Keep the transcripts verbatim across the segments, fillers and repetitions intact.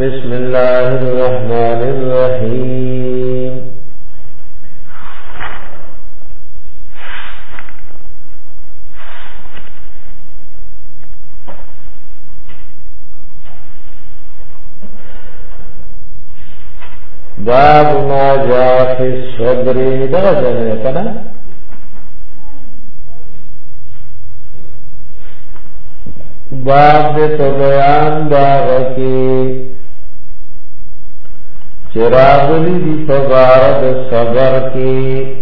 بسم الله الرحمن الرحيم باب ما جاء في الصبر دا ځنه کنه باب دې تو بیان دا وکي چراغلی دی فبارد صبر کی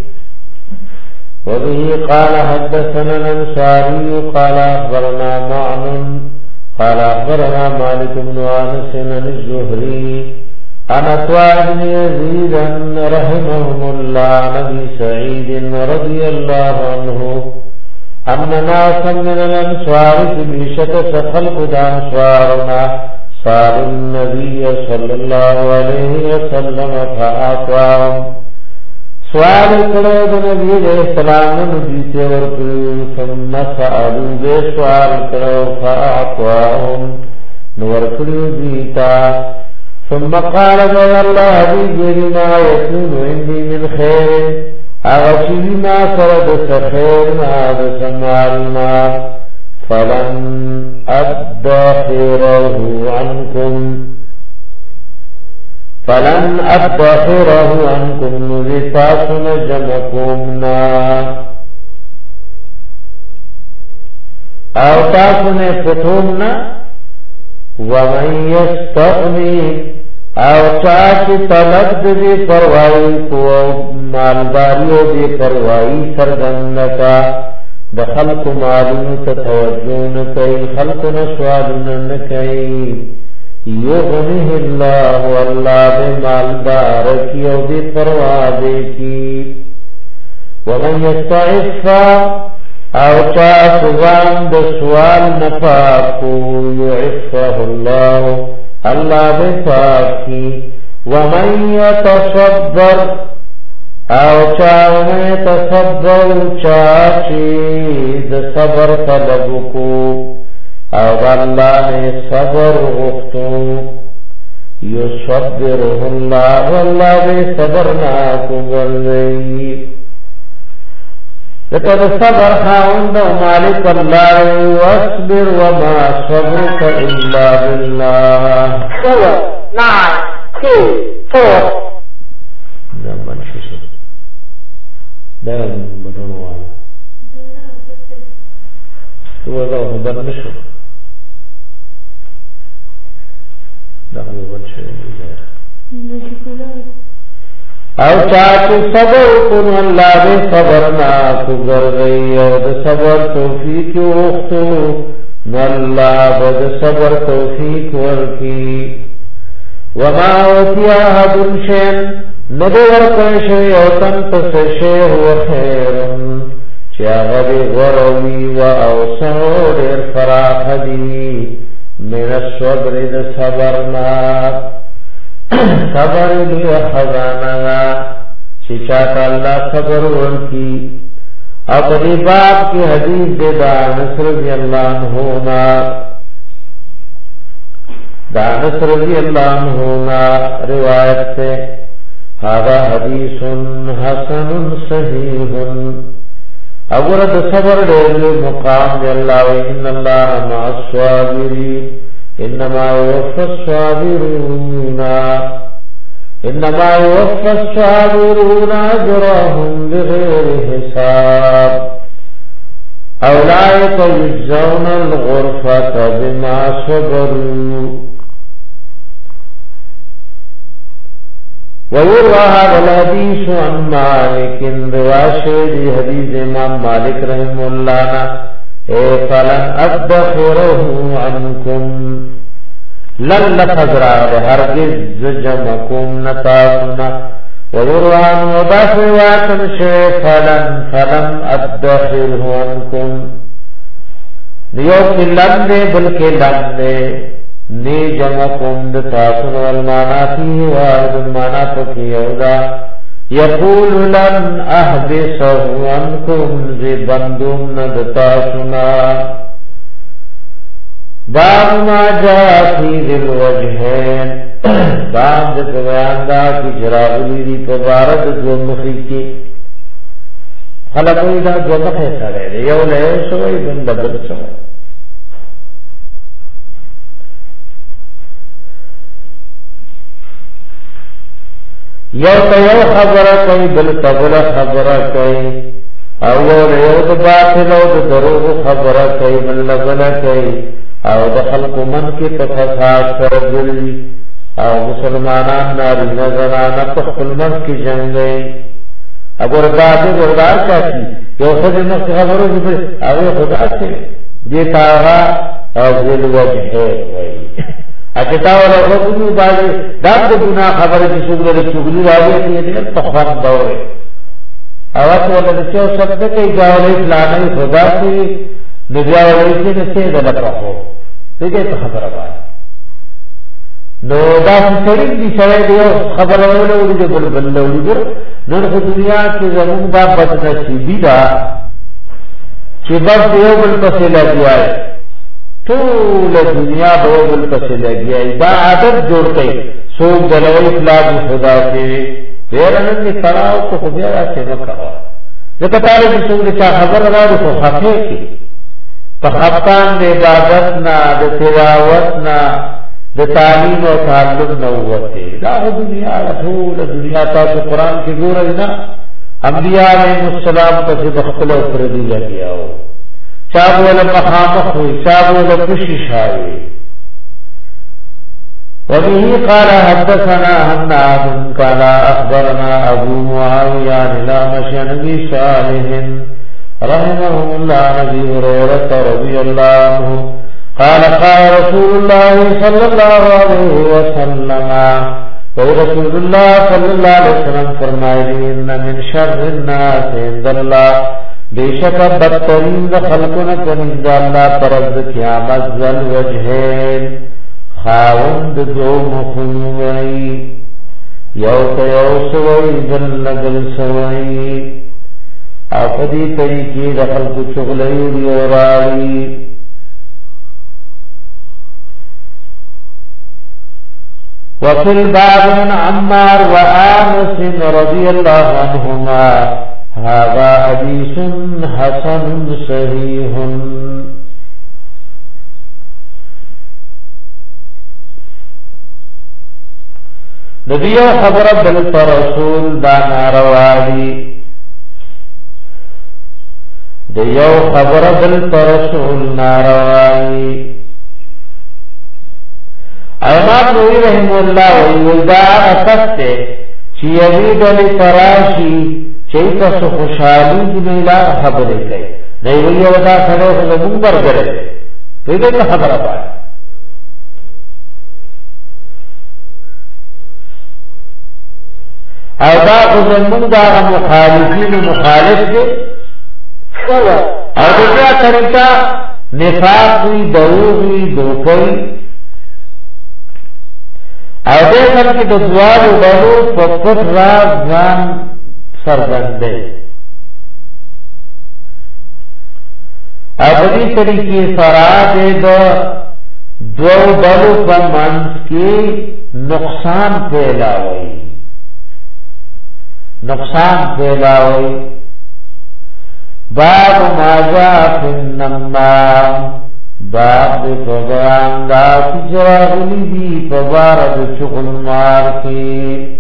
وبه قال حدثنا الانصاري قال اخبرنا معن قال اخبرنا مالك بن انس عن الزهري عن عطاء بن يزيد رحمهم الله نبي سعيد رضي الله عنه ان ناسا من الانصار بشت خلق الانصارنا صار النبي صلى الله عليه وسلم فاعطاهم سوال کړه د نبی عليه السلام نبی ته ورکړو ثم سالوا به سوال کړه فاعطاهم نو ورکړو دیتا ثم قال الله بما يكون عندي من خير اغشي ما سرد خير ما بسمالنا فلن أدخره عنكم فلن أدخره عنكم نذفاكم جمكمنا او تاسنا فتومنا ومن يستغني او چاچ طلب دی پروائی کو مالباریو دی پروائی سرگندتا د خلق معلوم ته توجه نه کوي خلق نه سوال نه کوي یغنه الله والله بمالدار کی او دی پروا دی کی ومن يستعف او چا سوال د سوال نه پاکو يعفه الله الله بفاکی ومن يتصبر او چاوه تصبر چاچی د صبر طلب کو او الله نے صبر غفتو یصبره الله والله به صبرنا کو ورئی لکه صبر خاوند مالک الله واصبر وما صبرك الا بالله seven nine two four دا منشوس دا بدون والا تو دا خبر نشو دا هو بنشه او چاچو صبر کن اللہ بے صبرنا کو گرگئی او دا صبر توفیق وقتو ناللہ بد صبر توفیق ورکی وما اوتی احد شین ندور کنشوی او تنتس شیح و خیرن چیا غدی غروی و اوسنو دیر فراخ دی من الصبر دا صبرنا صبر دی خزانہ چی چاہتا اللہ صبر ورکی اپنی باب کی حدیث دے دانس رضی اللہ عنہونا دانس رضی اللہ عنہونا روایت سے هذا حدیث حسن صحیح اورد صبر دے مقام دے اللہ وإن اللہ مع الصابرین انما يوفى الصابرون انما يوفى الصابرون اجرهم بغير حساب اولئك يجزون الغرفة بما صبروا ويروى هذا الحديث عن مالك رواشد حديث امام مالك رحمه الله فلن ادخره عنكم لن لفظ را هرگز جمعكم نتاكنا ويروان وباقواتن شيء فلن فلن ادخره عنكم دیو کی لن دے بلکہ لن دے نی جمعكم نتاكنا والمانا فيه وارد المانا فكيودا یقول لن احبسه عنكم زبندم ندتاسنا باب ما جاء في ذي الوجهين بام د بیان دا کی جراغلی دی په بارد دو مخی کی خلقوی دا دو مخی سره دی یو له شوی بند بل شوی یو ته یو خبره کوي بل ته بل خبره کوي او یو د باطل او د دروغ خبره کوي بل بل کوي او د خلق من کې تفساد کوي او مسلمانان نارینه زنانه په خپل من کې جنگ کوي اگر بعد وردا کوي یو څه نه خبره دي او خدا څخه دې تاغا او ذل وجه وي اچتا ولا وګړو باندې دا د ګناه خبره چې څوک له چغلي راوي دې په خوان دوره اواز ولا د څو شبد کې جاولې فلانه خدا سي دغه ولې چې څه ده لپاره دې خبره وایي نو دا څنګه دي چې دی خبره ولې دې بل بل ولې نو په دنیا کې زموږ دا بد نصیبی دا چې بس یو بل پسې لګیای ټول دنیا به بل پسې لګیای دا عادت جوړ کړي څوک دلوي خلاف خدا کې ورنن کې تراو کو خو بیا راځي نو کاوه ځکه تعالی چې څوک چې خبر راوړي خو خفه کې په خپان د عبادت نه د تلاوت نه د تعلیم او تعلم نه وته دا دنیا ټول دنیا تاسو قران کې ګورئ نه انبیاء علیهم السلام په خپل پر دی لګیاو چاو له مخامخ وي چاو له خوشي شاوي وبه قال حدثنا حناد قال اخبرنا ابو معاويه عن الامش عن ابي صالح رحمه الله نبي هريره رضي الله عنه قال قال رسول الله صلى الله عليه وسلم ورسول الله صلى الله عليه وسلم فرمائے ان من شر الناس عند الله بیشک بدترین د خلقنا کنید الله پرد قیامت ذل وجهین خاوند دو مخنوی یو ته یو سوی بل بل سوی افدی طریقی د خلق چغلی ورائی وفي الباب من عمار وآنس رضي الله عنهما هذا حديث حسن صحيح نبی خبر بل رسول دا ناروادی دیو خبر بل رسول ناروادی امام نووي رحم الله وی دا اساسته چې یوی دل تراشی چې تاسو خوشحالي دې لا خبرې کوي دی وی ودا سره له منبر غره په دې خبره پات او دا زمونږ دا مخالفین مخالف دي او دا طریقہ نفاق وی دروغ وی دوکوي او دې سره کې د دوار او ډلو په پټ راز ځان سرګندې او دې طریقې سره د دوه ډلو په منځ کې نقصان پھیلاوي نقصان پھیلاوي باب ما جاء في النمام باب دې پران دا چې دی پبارد چغل مار کی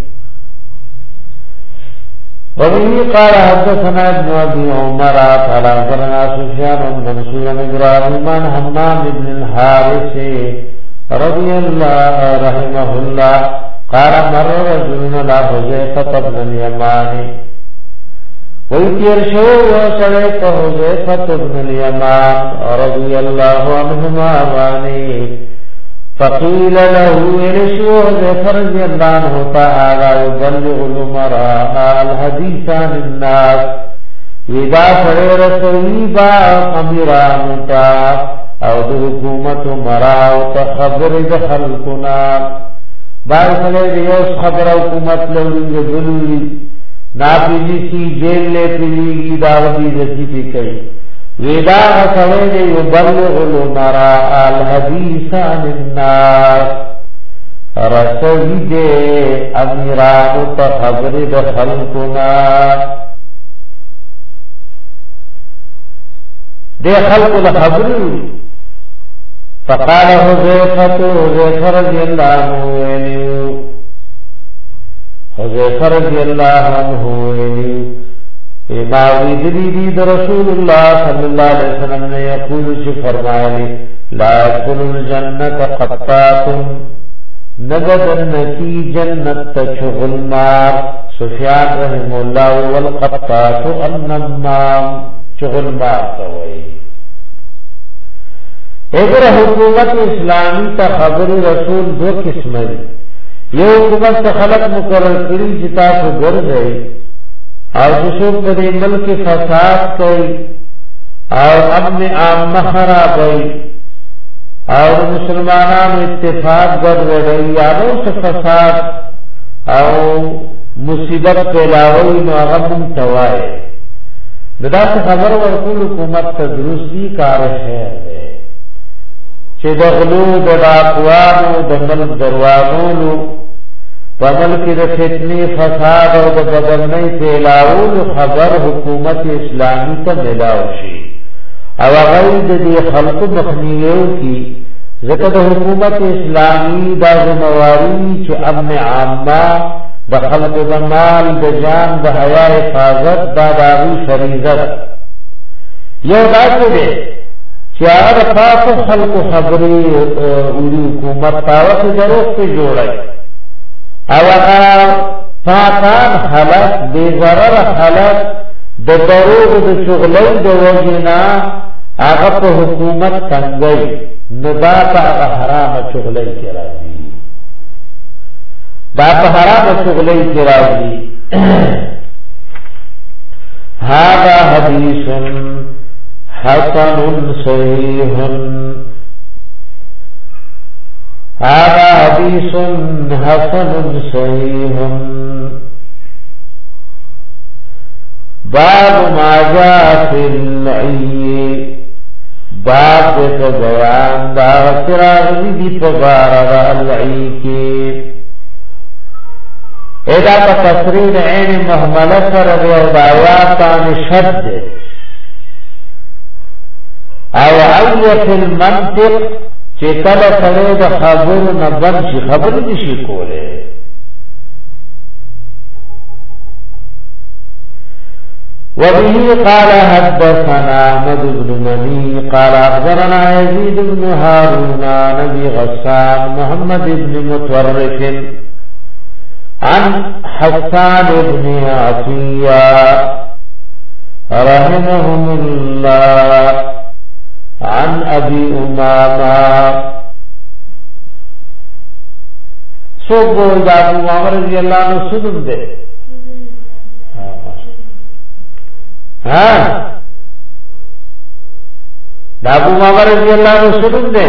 وبه قال حدثنا ابن ابي عمر قال اخبرنا سفيان بن منصور بن ابراهيم عن حمام بن الحارث رضي الله رحمه الله قال مر رجل على حذيفة بن اليمان ويتير شو وصلت حذيفة بن اليمان رضي الله عنهما واني فقيل له ارشو حذيفة رضي الله عنه تعالى يبلغ الامراء الحديث عن الناس اذا فرر سويبا اميران تا او د حکومت مراو تخبر د خلقنا بعض له یو خبر حکومت لوري بلوي ناپیجی سی جیل لے پیلیگی داغی رسی پی کئی ویدا سوے دے یبلغ الامراء الحدیث عن الناس رسوی دے امیرانو تا خبر دا خلقنا دے خلق دا خبر فقال حذیفت حذیفت رضی اللہ عنہ حذیفت رضی اللہ عنہ ما ویدلی دید رسول اللہ صلی اللہ علیہ وسلم نے یقول چی فرمائلی لا يدخل الجنة قطات نگدن کی جنت چغل مار سفیان رحم اللہ والقطات النمام چغل مار توئی اگر حکومت اسلامی تا خبر رسول دو قسم ہے یہ حکومت تا خلق مقرر کری جتا کو گر گئی اور جسو پر ملک فساد کئی اور امن عام خراب گئی اور مسلمانان اتفاق گر رہی یارو سے فساد اور مصیبت پیلاوی نو غم توائے دا سے خبر ورکول حکومت تا درستی کار ہے چه دا غلو دا داقوانو دا ملک دروانولو و ملک دا فتنی فساد و دا بدرنی پیلاولو خبر حکومت اسلامی تا ملاوشی او غیر دی خلق مخنیو کی ذکر دا حکومت اسلامی دا زمواری چه امن عامہ دا خلق دا مال دا جان دا حیاء حفاظت دا داغی فریضت یو دا دے چیار پاک خلق خبری اولی حکومت تاوت جروح پہ جوڑائی او پاکان خلق بے ضرر خلق د دروغ د شغلې د وجنا هغه په حکومت څنګه ندا په حرام شغلې کې راځي دا په حرام شغلې کې راځي هذا حدیث حسن صحیح هذا حدیث حسن صحیح باب ما جاء في العي باب کا بیان دا سراغی دی پبارا العی کی ادا کا تفرید عین محملہ سر ریودایاتان شد او عیت المنطق چکل سرید خبر نبن شی خبر نشی کولے وبه قال حدثنا احمد بن مني قال اخبرنا يزيد بن هارون نبي غسان محمد بن متورف عن حسان بن عطية رحمهم الله عن ابي امامه سوق ابو عمر رضي الله عنه سنن دے ہاں ابو عمر رضی اللہ عنہ سنن دے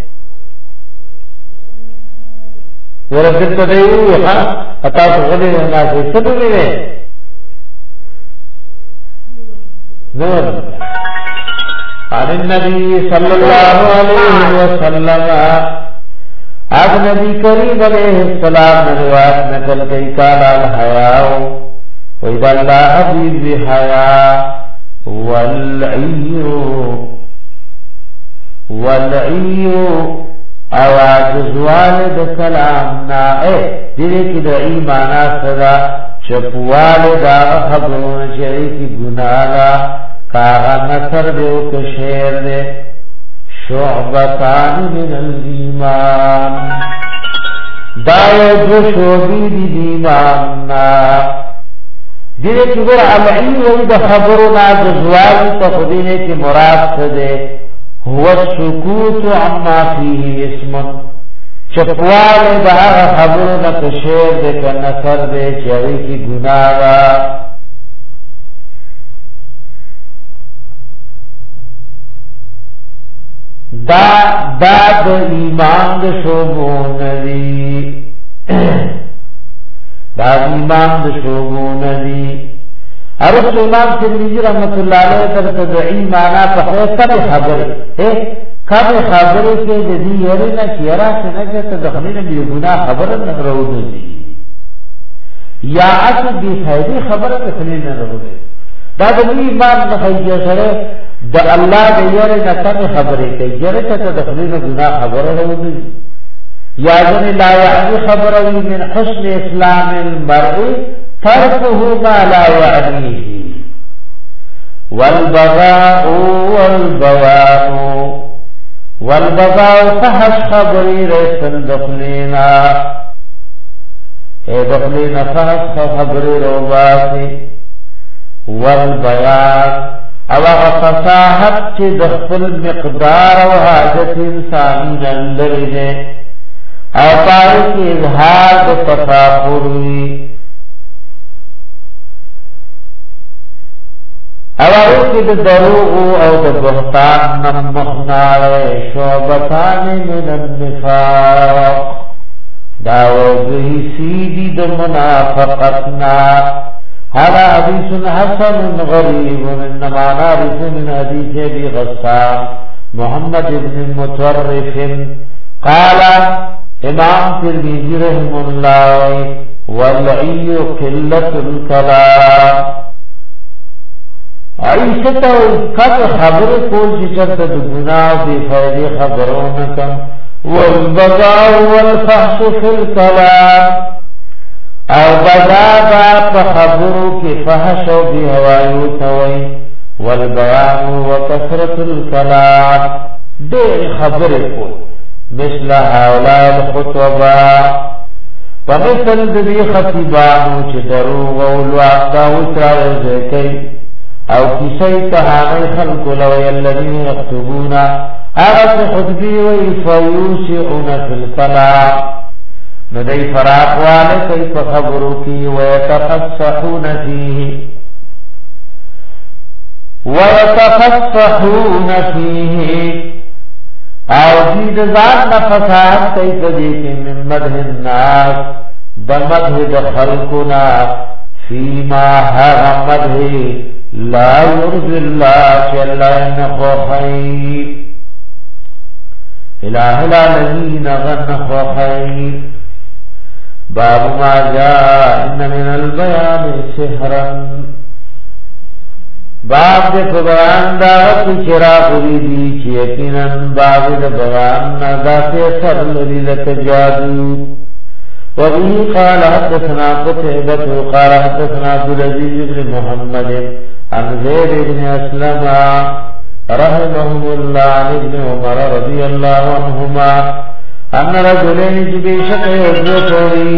ورسل تدعیو ہاں اتا سغلی رہنا سے سنن دے نور عن النبی صلی اللہ علیہ وسلم اب نبی کریم علیہ السلام نے روایت نقل کی قال الحیاء وَإِذَا اللَّهَ بِالْحَيَاءِ وَالْعِيُّ وَالْعِيُّ اواز والد کلامنا اے دیدے کی دعی مانا صدا چپوال دا خبرون چری کی گناہا کاغا نصر دیو کشیر دے شعبتان من الایمان دائے جو شعبی دی دیماننا دیده کی گر عمعی وی دا خبرنا جزوال تخدینے کی مراد سدے هو السکوت عما فیه اسم چپوال دا آغا خبرنا کشیر دے کنصر دے چوی کی گناہا دا دا دا ایمان دا شوبون دی دا ایمان د شوګون دی ارس امام ترمذی رحمۃ اللہ علیہ پر تدعی معنا په خاصه خبر ہے کله خبره کې د دې یاره نه کیرا څنګه ته د خلینو دی ګناه خبره نه راوځي یا اصل دی فائدې خبره ته خلینو نه راوځي دا د ایمان نه هي سره د الله د یاره نه څنګه خبره کوي یاره ته د خلینو ګناه خبره راوځي یا ځنه لا یعنی خبره من حسن اسلام المرء تركه ما لا يعنيه والبغاء والبواء والبغاء فحش خبری رسل دخلینا اے دخلینا فحش خبری روباسی والبیان او فصاحت چی دخل مقدار و حاجت انسانی نندری نے او پاری کی اظہار تفاخروی او اوکی دا دروغ او دا بہتان نمخنار شعبتان من النفاق داوزهی سیدی دا منافقتنا هذا حدیث حسن غریب انما نعرف من حدیث ابی غسان محمد بن متورف قال امام ترمذی رحم اللہ والعی قلت الکلام عیشتا کب خبر کول چی چرتا دو گناہ بی فائدی خبرونکم والبغاء والفحش فی الکلام او بغا با پخبرو کی فحش و بی ہوایو توئی والبیان و کثرت الکلام دیر خبر کول مثل حولا الخطبہ ومثل دبی خطیبانو چی دروغ و الواقع اتراو زکی او کسی کهانی خلق لوی الذین یکتبون اغس خطبی وی فیوسعون فی الکلام ندی فراق والی کیف خبرو کی ویتفصحون فیه ویتفصحون فیه او دید ذات نفسات کیف دیکی من مدح الناس بمدح دخلقنا فیما هر مدح لا يرضي الله جل خير اله العالمين غن خير باب ما جاء ان من البيان سحرا باب دے بیان دا چراغ دی چې یقینا باب دے بیان دا سے سر لذت جادو وبه قال حدثنا قتيبة قال حدثنا عبد العزيز بن محمد عن زيد بن أسلم رحمهم الله عن ابن عمر رضي الله عنهما أن رجلين بشق يدرسوني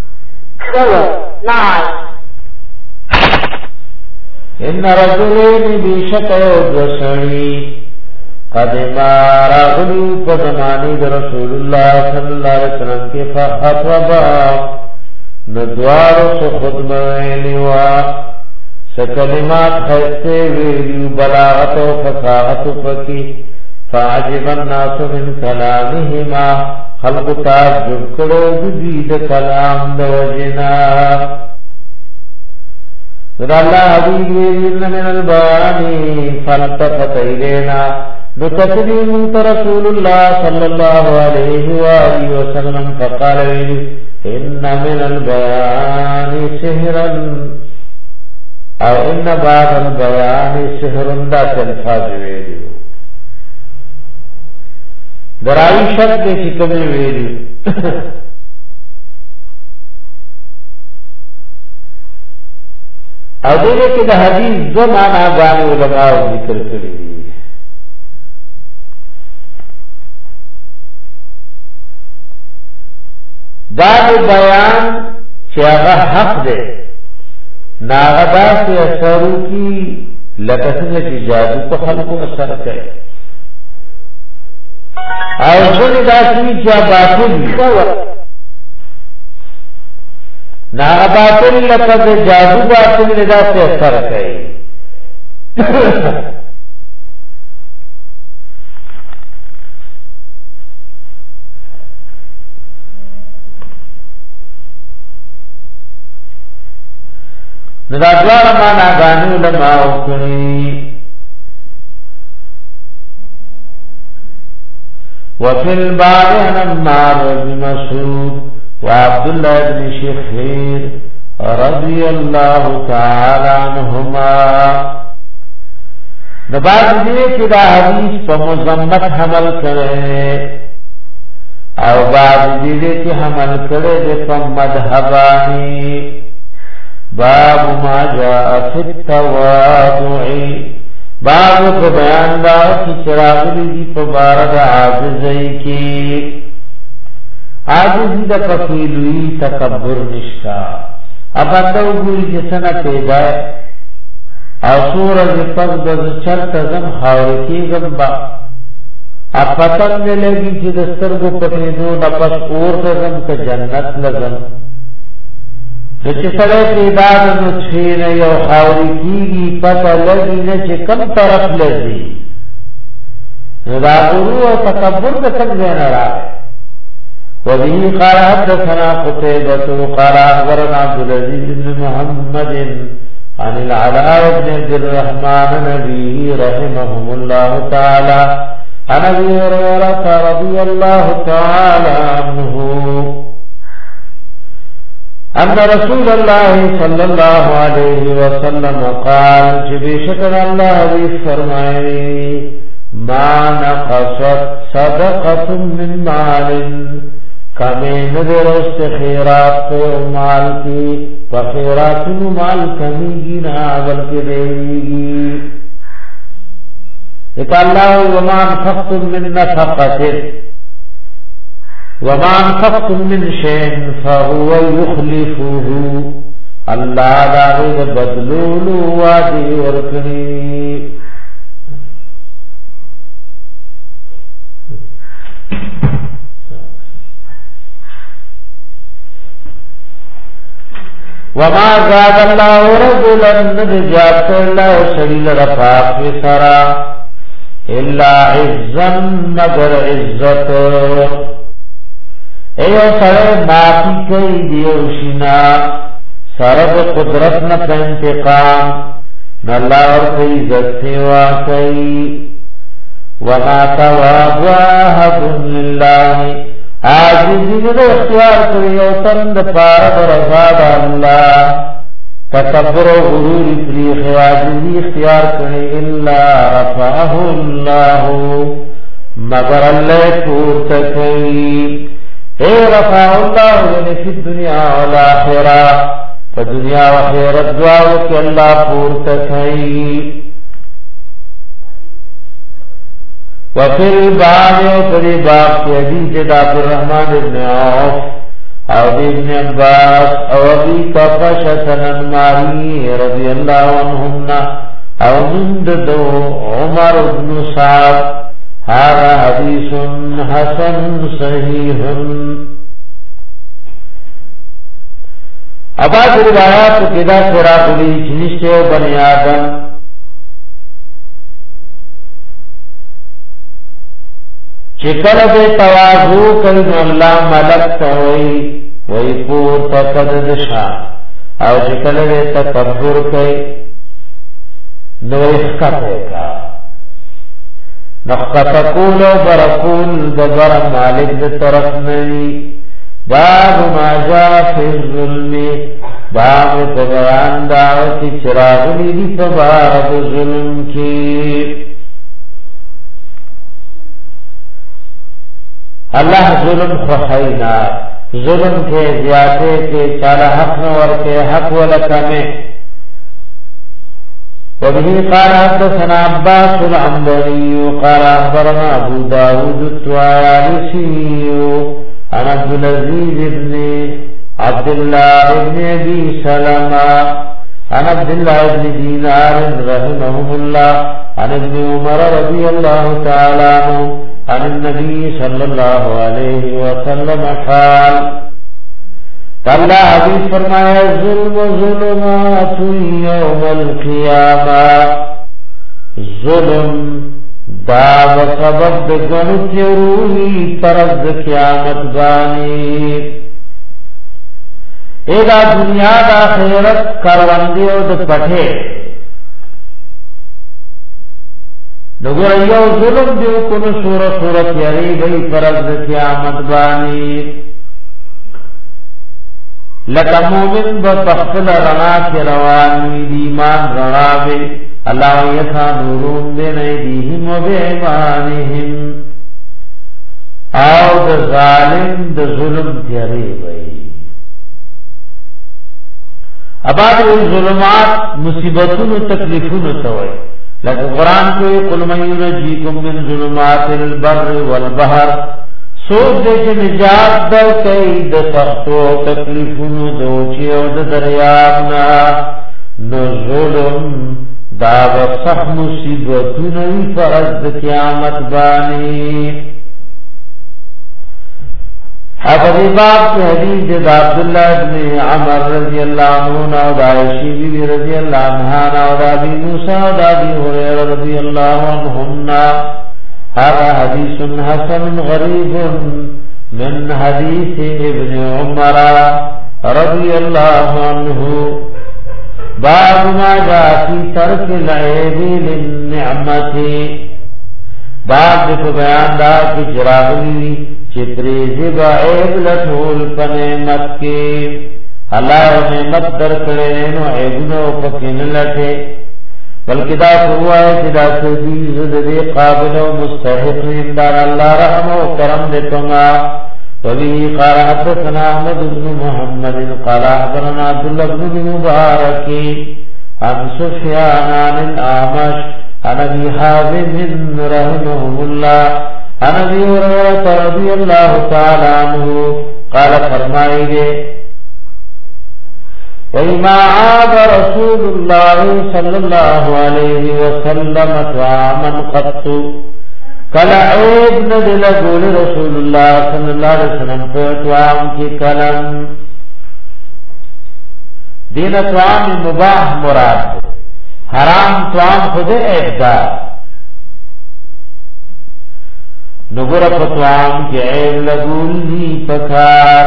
إن رجلين بشق يدرسوني قدما راغلو پدمانی در رسول اللہ صلی اللہ علیہ وسلم کے فخطبا ندوارو سو خدمینیوا سکلمات خیستے ویلیو بلاغت و فصاحت فکی فعجب الناس من کلامهما خلق تعجب کرو جدید کلام دوجنا ذرا اللہ حبیب ویلن من البانی فالتفت ایلینا بتقدیم رسول الله صلى الله عليه واله وسلم فقال ان من البيان سحرا او ان بعض البيان سحر دا الفاظ ویلو درائی شرط کی کمی ویلو او دغه کې د حدیث دو معنا غانې علماء ذکر کړی دي دا بیان چې هغه حق دی ناغدا سے اثرو کی لکه څنګه چې جادو په خلقو اثر کوي او ځنې داسې چې باطل ناغ باطل لپس جادو باطل ندا سے اثر کئی ندا دوارا مانا گانی علماء کنی وفي الباب عن عمار بن مسعود وعبد الله بن شخير رضي الله تعالى عنهما. نبات دې کې دا حدیث په مذمت حمل کړي او بعد دې کې حمل کړي د په مذهبانی. باب ما جاء في التواضع باب کو بیان دا چې چراغلی دی په بار د عاجزۍ کې. عاجزی د کفیلوی تکبر نشتا. ابندو ګوري چې څنګه پیدا او سورج پس د چرته زم خاور کې زمبا اپتن نه لګي چې د سترګو پټې دو د پس اور ته زم ته جنت لګم. چې سره پیدا د نشین یو خاور کېږي پته لګي نه چې کوم طرف لږي. دا غرور او تکبر د څنګه نه راځي. وبه قال حدثنا قتيبة قال أخبرنا عبد العزيز بن محمد عن العلاء بن عبد الرحمن نبي رحمهم الله تعالى عن أبي هريرة رضي الله تعالى عنه أن رسول الله صلى الله عليه وسلم قال بشكر الله فرمائے ما نقصت صدقة من مال کمی ندر است خیرات مال کی فخیرات مال کمی گی نا بلکہ دیگی. اتا اللہ وما انفقتم من نفقت وما انفقتم من شین فهو یخلفه اللہ داغی بدلولو وادی ورکنی. وما زاد الله رجلا نجات الله سبيل رفاق سرا الا عزا مگر عزت. ایو سره معافی کوي دیو شنا سره قدرت نه انتقام نه الله ور کوي عزت سیوا کوي. وما تواضع لله عاجزی دې اختیار کړی او تند پار رضا د الله تکبر او غرور پری عاجزی اختیار کړی الا رفعه الله مگر الله پورته کوي. اے رفع الله فی الدنيا والآخرة په دنیا او آخرت دواړو کې الله پورته کوي. وفي الباب وفي باب حديث عبد الرحمن بن عوف او ابن عباس او ابي طفشة الانماري رضي الله عنهم او من عمر بن سعد. هذا حديث حسن صحيح. اباد روایات کدا سراغلی چنشتے بنی آدم چکل بے تواضو کئی اللہ ملک توئی وی پور تقدد شاہ او چکل بے تکبر کئی نوی خطے کا نخطقول و برقول دبر مالک د طرف نوی. باب ما جا فی الظلم باب تبیان دعوتی چراغلی دی تبارد ظلم کی. اللہ ظلم خخینا ظلم کے زیادے کے چالا حق نور کے حق ولکمے. وبه قال حدثنا عباس العنبري قال أخبرنا أبو داود الطيالسي عن عبد العزيز بن عبد الله بن أبي سلمة عن عبد الله بن دينار رحمهم الله عن ابن عمر رضي الله تعالى عنه عن النبي صلى الله عليه وسلم قال اللہ حدیث فرمایا ظلم ظلمات یوم القیامہ ظلم دا سبب دگن چروی طرف قیامت بانی. ایدا دنیا دا خیرت کروندی او د پٹھے نګور یو ظلم دیو کو نو سورۃ سورۃ یری گئی فرض قیامت بانی لکه مومن بخفل رنا کی روان وی دی ایمان رنا وی اللہ یسا نورون بین ایدیہم و بیعمانہم او د ظالم د ظلم تیاری وی اباد ظلمات مصیبتون و تکلیفون توئی لکه قرآن کوئی قل من ینجیکم من ظلمات البر والبحر سوچ دے چې نجات در کئی د سختو تکلیفون دوچی او د دریابنا نو ظلم دا وصح مصیبتون وی فرض قیامت بانی حضر باب کی حدیث دا عبداللہ ابن عمر رضی اللہ عنہ و دا عائشہ بی بی رضی اللہ عنہ و دا بی موسیٰ و دا بی حریر رضی اللہ عنہمنا هذا حدیث حسن غریب من حدیث ابن عمر رضی اللہ عنہ باب ما جاء في ترك العيب للنعمت باب کو بیان دا کہ چراغلی چتریزی با عیب لٹھول پا نعمت کے اللہ نعمت در کرے نو عیبنو پکن لٹھے بلکہ دا ہوا ہے کہ دا سدیز دے قابل و مستحق اندار اللہ رحم و کرم دیتنگا وبه قال حدثنا احمد بن محمد قال اخبرنا عبد الله بن مبارك عن سفيان عن الاعمش عن ابي حازم رحمه الله عن ابي هريره رضي الله تعالى عنه قال فرمائے وما عاب رسول الله صلى الله عليه وسلم طعاما قط کلا عیب ندل گول رسول اللہ صلی اللہ علیہ وسلم پر طعام کی کلم دین طعام مباح مراد حرام طعام خود عیب دا نگر پر طعام کی عیب لگول لی پکار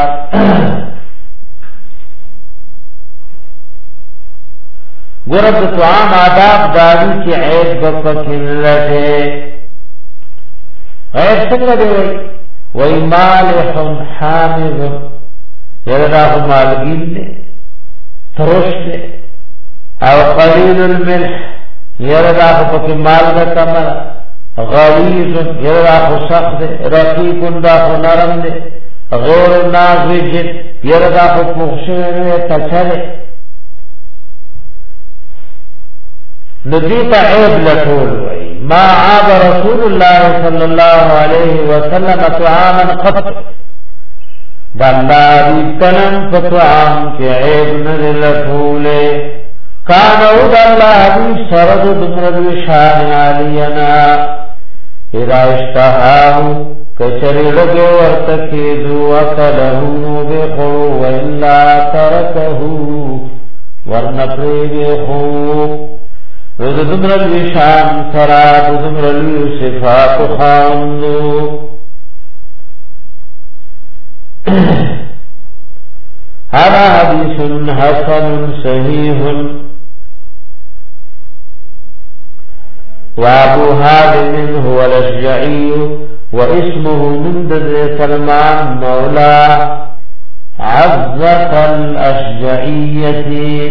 گرد طعام آداب داری کی عیب بپکن لٹے غیر سنگا دے وی وی مالح حامض یلداخ مالگین دے ترش دے او قلیل الملح یلداخ پکی مالگا کمرا غلیظ یلداخ سخ دے رقیق انداخ نرم دے غیر نازج یلداخ پخشوے تچرے ندیتا عیب لطول وی ما عاب رسول الله صلى الله عليه وسلم طعاما قط دا اللہ بیتنم فطعام کی عیب ندل طولے کانو دا اللہ بی سرد دمرد وشان علینا اذا اشتہاو کچری لگو ورتکیدو اکلہو بخو وإلا ترکہو ورنپری بخو رد دمرل وشان سرا دمرل صفات خاندو هذا حديث حسن صحيح وابو هادم هو الاشجعي واسمه من بدر سلمان مولى عزة الاشجعية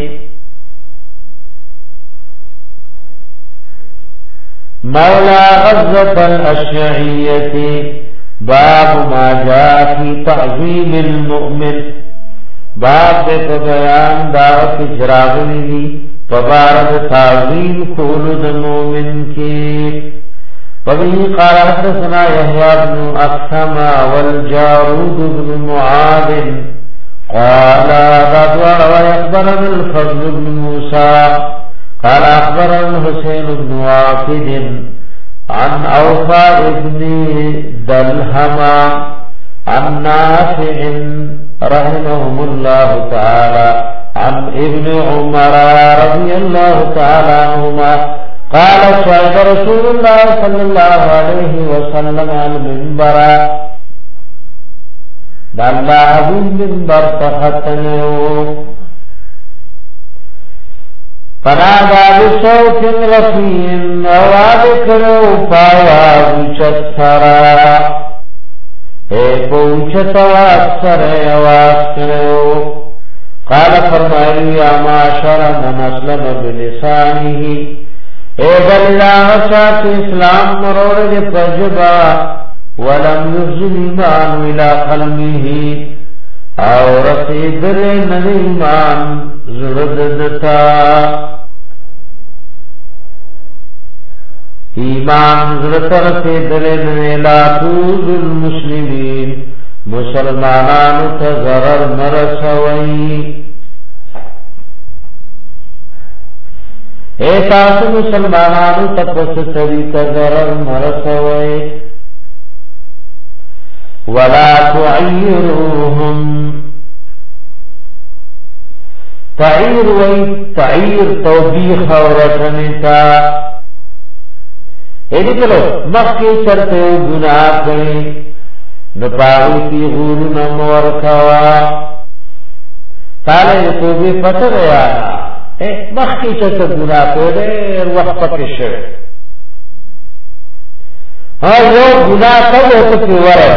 مولا غزة الاشعية باب ما جاء في تعظيم المؤمن باب دے بیان دعوت اجراغلی فبارد تعظیم خولد المؤمن کی وبه قال حدثنا يحيى بن أقسم والجارود بن معاذ قال غدوى ويخبرنا الفضل بن موسى قال أخبرنا حسين بن واقد عن أوفى بن دلهما عن نافع رحمهم الله تعالى عن ابن عمر رضي الله تعالى عنهما قال صعد رسول الله صلى الله عليه وسلم على المنبر دعنا بالمنبر تختنه فنادا بصوت رفيع آواز کرو پاواز چتھرا اے پوچھت آواز سر آواز کرو قال فرمائے یا معاشر من اسلم بلسانه اے بلدان چاہت اسلام مرورد پجبا ولم يحزن ایمان الى قلبه او رسید لن ایمان زرددتا ایمان زرد رسید لن الى طوز المسلمین مسلمانانو تضرر مرسوئی اے تاسو مسلمانانو تپس طریقہ ضرر مرسوئی ولا تعیروهم تعیر وی تعیر توبیخ اور رٹنتا ایدی کلو مخی چرتے گناہ کریں نپاہی کی غورن مورکوا تالے توبی فتر یانا مخی چرتے گناہ کرے وقت پکشر ہاں وہ گناہ کب ہوتا کی ورہ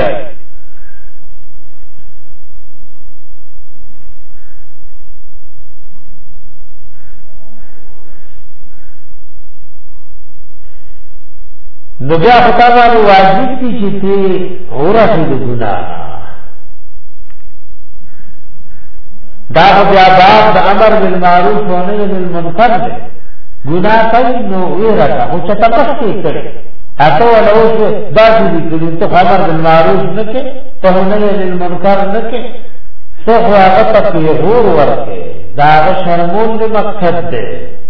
نو بیا خطابانو واجب تی چی تی غرفی دو گناہ دا بیا باب دا امر بالمعروف و نهی بالمنکر دے گناہ کئی نو ایرکا خو چتا پختی کرے اتو ولوش دا دی کلی تو امر بالمعروف نکے تو نهی بالمنکر نکے تو خواغتا پی غور ورکے دا شرمون دے مقصد دے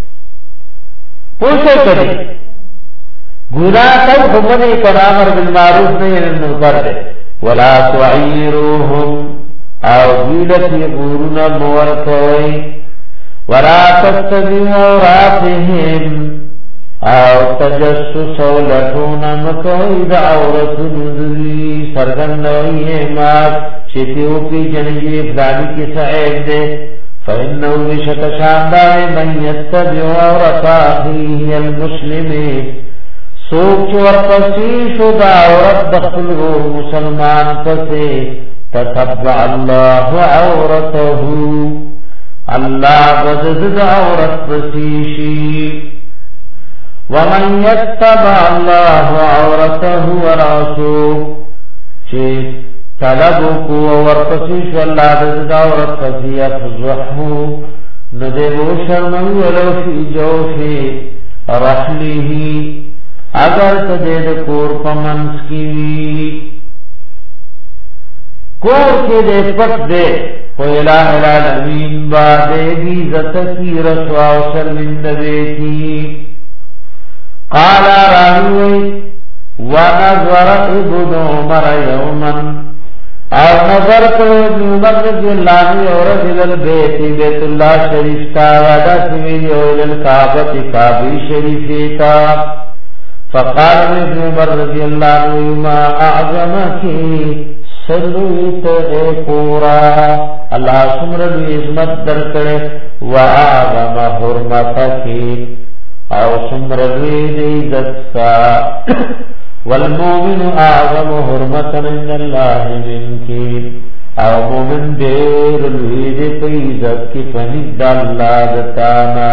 پوچھے کرے گناہ کب حکمنے کر امر بالمعروف نہیں المنکر دے ولا تعیروهم او بیلتی غورنا مورکوئی ولا تتبعوا عوراتهم او تجسس ولټونه مکوئ د عورت نذری سرګندوی مات چتیو پی جنجی فلانی کی صاحب دے فإنه بشک شاندار من يتبع عورت اخیه المسلم سوچ ورپسی شدا عورت دخل مسلمان پسے تتبع اللہ عورته اللہ بدد عورت پسیشی ومن يتبع الله عورته ورسوله چه طلبو ورپسیش اللہ بدد عورت پسی افضحو ندبو شرمو ولو فی جوفی رحلیه اگر تدید کور پمنس کی کور کے دے پٹ دے کو الہ العالمین با دے گی زت کی رسوا و شرمند بیتی قال راہوی ونظر ابن عمر یوما او نظر کرو ابن عمر رضی اللہ عنہ اور رضی البیت بیت اللہ شریف تا وعدہ سویلی اور الکعبت کعبی شریفیتا فقال ابن عمر رضی اللہ عنہ ما اعظمکی سلویت اے پورا اللہ سمرل عظمت در کرے و اعظم حرمتکی او سمرل عزتسا والمومن اعظم حرمتا من اللہ منکی او مومن دیر الوید پیزت کی پنید اللہ دتانا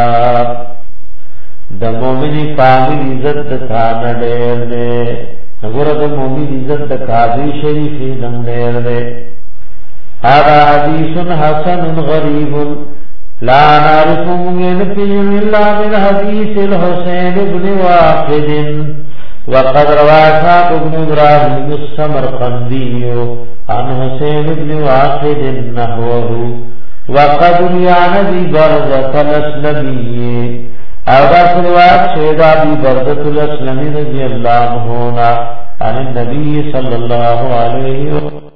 د مومن کامل عزت تھانه ډېر دی وګوره د مومن عزت د قاضي شریف نن ډېر دی هذا حديث حسن غريب لا نعرف من الا من حديث الحسين بن واقد وقد روى اسحاق بن ابراهيم السمرقندي عن حسين بن واقد نحوه وقد روى عن ابي برزة الاسلمي او دا سروات شیدہ بی بردت الاسلمی رضی اللہ عنہ عن النبی صلی اللہ علیہ وسلم